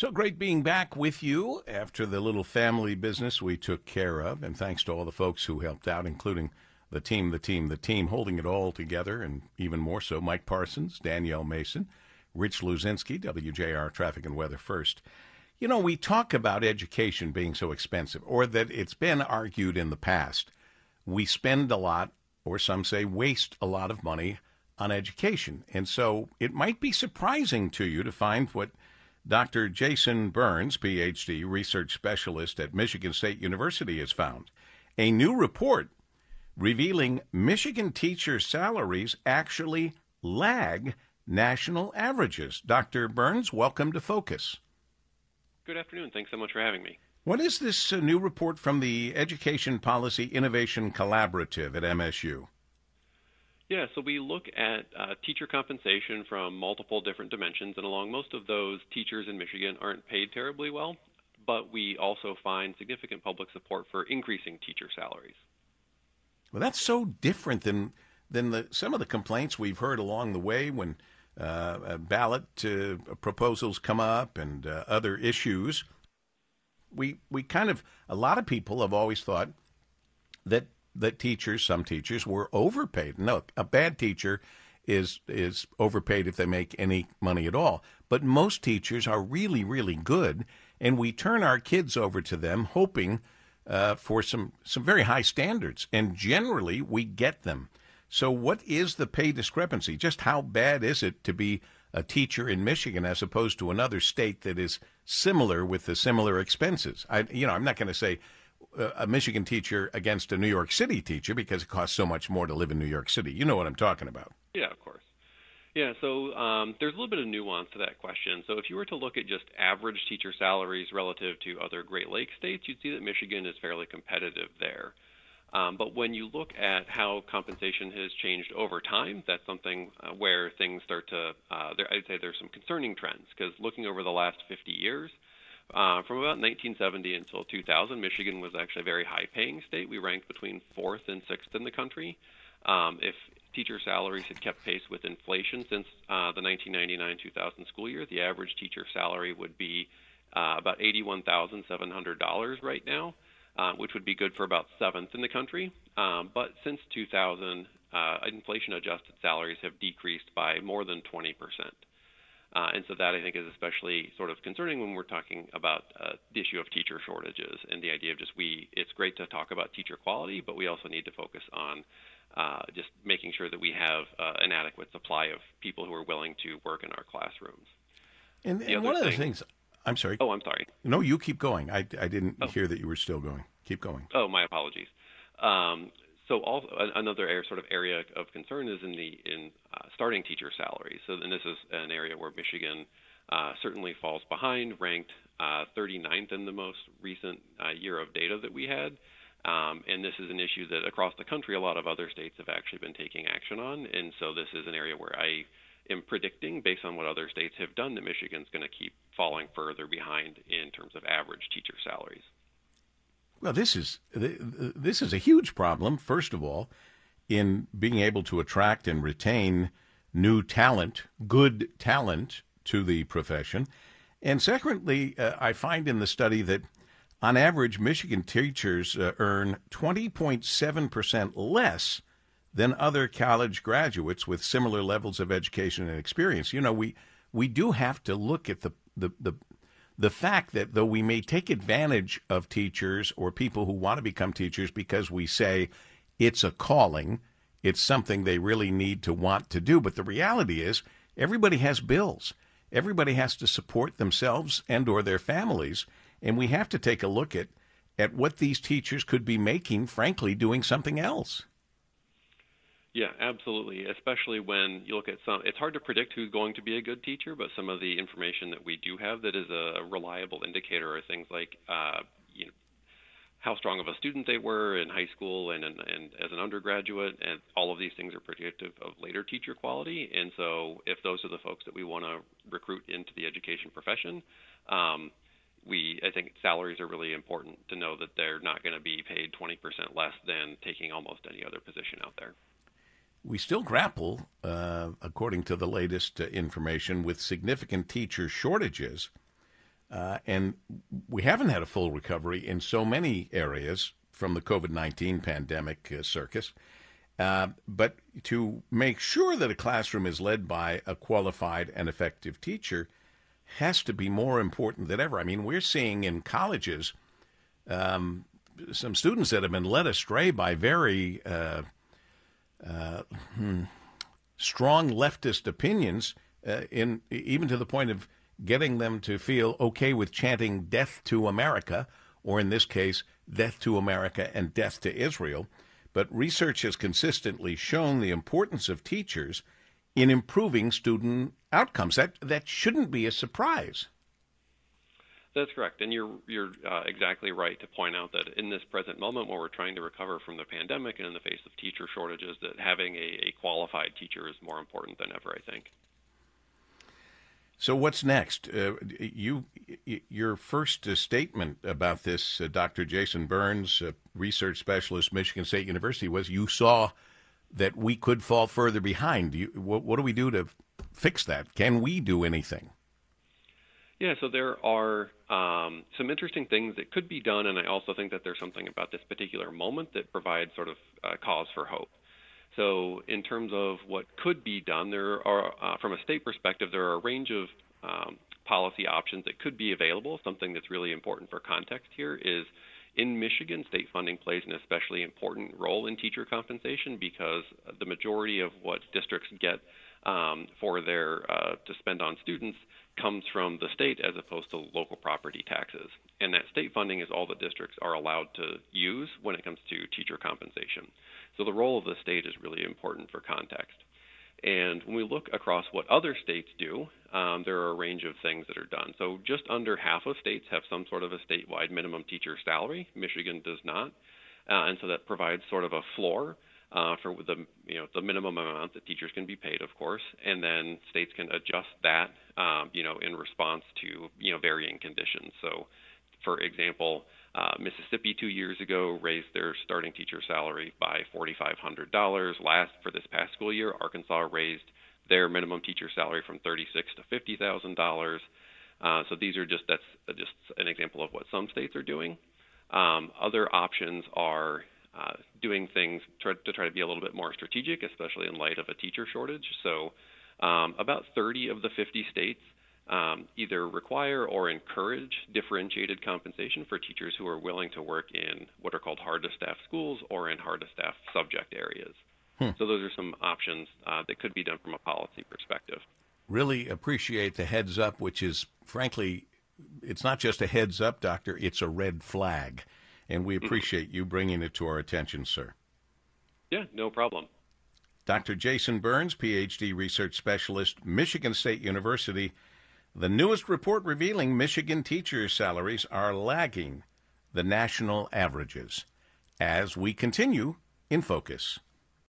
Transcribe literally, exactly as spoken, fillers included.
So great being back with you after the little family business we took care of, and thanks to all the folks who helped out, including the team, the team, the team, holding it all together, and even more so, Mike Parsons, Danielle Mason, Rich Luzinski, W J R Traffic and Weather First. You know, we talk about education being so expensive, or that it's been argued in the past. We spend a lot, or some say waste a lot of money on education. And so it might be surprising to you to find what Doctor Jason Burns, P H D, research specialist at Michigan State University, has found. A new report revealing Michigan teacher salaries actually lag national averages. Doctor Burns, welcome to Focus. Good afternoon. Thanks so much for having me. What is this uh, new report from the Education Policy Innovation Collaborative at M S U? Yeah, so we look at uh, teacher compensation from multiple different dimensions, and along most of those, teachers in Michigan aren't paid terribly well, but we also find significant public support for increasing teacher salaries. Well, that's so different than than the, some of the complaints we've heard along the way when uh, ballot uh, proposals come up and uh, other issues. We we kind of, a lot of people have always thought that that teachers, some teachers, were overpaid. No, a bad teacher is is overpaid if they make any money at all. But most teachers are really, really good, and we turn our kids over to them hoping uh, for some, some very high standards, and generally we get them. So what is the pay discrepancy? Just how bad is it to be a teacher in Michigan as opposed to another state that is similar with the similar expenses? I, you know, I'm not going to say a Michigan teacher against a New York City teacher because it costs so much more to live in New York City. You know what I'm talking about. Yeah, of course. Yeah, so um, there's a little bit of nuance to that question. So if you were to look at just average teacher salaries relative to other Great Lakes states, you'd see that Michigan is fairly competitive there. Um, but when you look at how compensation has changed over time, that's something uh, where things start to, uh, there, I'd say there's some concerning trends, because looking over the last fifty years, Uh, from about nineteen seventy until two thousand, Michigan was actually a very high-paying state. We ranked between fourth and sixth in the country. Um, if teacher salaries had kept pace with inflation since uh, the nineteen ninety-nine two thousand school year, the average teacher salary would be uh, about eighty-one thousand seven hundred dollars right now, uh, which would be good for about seventh in the country. Um, but since two thousand, uh, inflation-adjusted salaries have decreased by more than twenty percent. Uh, and so that, I think, is especially sort of concerning when we're talking about uh, the issue of teacher shortages and the idea of just we, it's great to talk about teacher quality, but we also need to focus on uh, just making sure that we have uh, an adequate supply of people who are willing to work in our classrooms. And, and one of the things, I'm sorry. Oh, I'm sorry. No, you keep going. I, I didn't oh. hear that you were still going. Keep going. Oh, my apologies. Um, So also another area, sort of area of concern is in the in uh, starting teacher salaries. So and this is an area where Michigan uh, certainly falls behind, ranked uh, thirty-ninth in the most recent uh, year of data that we had. Um, and this is an issue that across the country, a lot of other states have actually been taking action on. And so this is an area where I am predicting, based on what other states have done, that Michigan's going to keep falling further behind in terms of average teacher salaries. Well, this is this is a huge problem, first of all, in being able to attract and retain new talent, good talent to the profession. And secondly, uh, I find in the study that on average, Michigan teachers uh, earn twenty point seven percent less than other college graduates with similar levels of education and experience. You know, we we do have to look at the the, the The fact that though we may take advantage of teachers or people who want to become teachers because we say it's a calling, it's something they really need to want to do, but the reality is everybody has bills. Everybody has to support themselves and or their families, and we have to take a look at, at what these teachers could be making, frankly, doing something else. Yeah, absolutely, especially when you look at some, it's hard to predict who's going to be a good teacher, but some of the information that we do have that is a reliable indicator are things like uh, you know, how strong of a student they were in high school and, and, and as an undergraduate, and all of these things are predictive of later teacher quality. And so if those are the folks that we want to recruit into the education profession, um, we I think salaries are really important to know that they're not going to be paid twenty percent less than taking almost any other position out there. We still grapple, uh, according to the latest uh, information, with significant teacher shortages. Uh, and we haven't had a full recovery in so many areas from the COVID nineteen pandemic uh, circus. Uh, but to make sure that a classroom is led by a qualified and effective teacher has to be more important than ever. I mean, we're seeing in colleges um, some students that have been led astray by very uh, uh, hmm, strong leftist opinions, uh, in even to the point of getting them to feel okay with chanting "Death to America," or in this case, "Death to America" and "Death to Israel." But research has consistently shown the importance of teachers in improving student outcomes. That that shouldn't be a surprise. That's correct, and you're you're uh, exactly right to point out that in this present moment, where we're trying to recover from the pandemic and in the face of teacher shortages, that having a, a qualified teacher is more important than ever, I think. So what's next? Uh, you, your first uh, statement about this, uh, Doctor Jason Burns, uh, research specialist, Michigan State University, was you saw that we could fall further behind. You, what, what do we do to fix that? Can we do anything? Yeah, so there are um, some interesting things that could be done, and I also think that there's something about this particular moment that provides sort of uh, cause for hope. So in terms of what could be done, there are, uh, from a state perspective, there are a range of um, policy options that could be available. Something that's really important for context here is in Michigan, state funding plays an especially important role in teacher compensation because the majority of what districts get um, for their uh, to spend on students comes from the state as opposed to local property taxes. And that state funding is all the districts are allowed to use when it comes to teacher compensation. So the role of the state is really important for context. And when we look across what other states do, um, there are a range of things that are done. So just under half of states have some sort of a statewide minimum teacher salary. Michigan does not. Uh, and so that provides sort of a floor uh, for the you know the minimum amount that teachers can be paid, of course, and then states can adjust that um, you know in response to you know varying conditions. So, for example, uh, Mississippi two years ago raised their starting teacher salary by four thousand five hundred dollars. Last for this past school year, Arkansas raised their minimum teacher salary from thirty-six thousand dollars to fifty thousand dollars. Uh, so these are just that's just an example of what some states are doing. Um, other options are uh, doing things try, to try to be a little bit more strategic, especially in light of a teacher shortage. So um, about thirty of the fifty states um, either require or encourage differentiated compensation for teachers who are willing to work in what are called hard-to-staff schools or in hard-to-staff subject areas. Hmm. So those are some options uh, that could be done from a policy perspective. Really appreciate the heads up, which is, frankly, it's not just a heads up, Doctor, it's a red flag. And we appreciate mm-hmm. you bringing it to our attention, sir. Yeah, no problem. Doctor Jason Burns, P H D research specialist, Michigan State University. The newest report revealing Michigan teacher salaries are lagging the national averages. As we continue in Focus.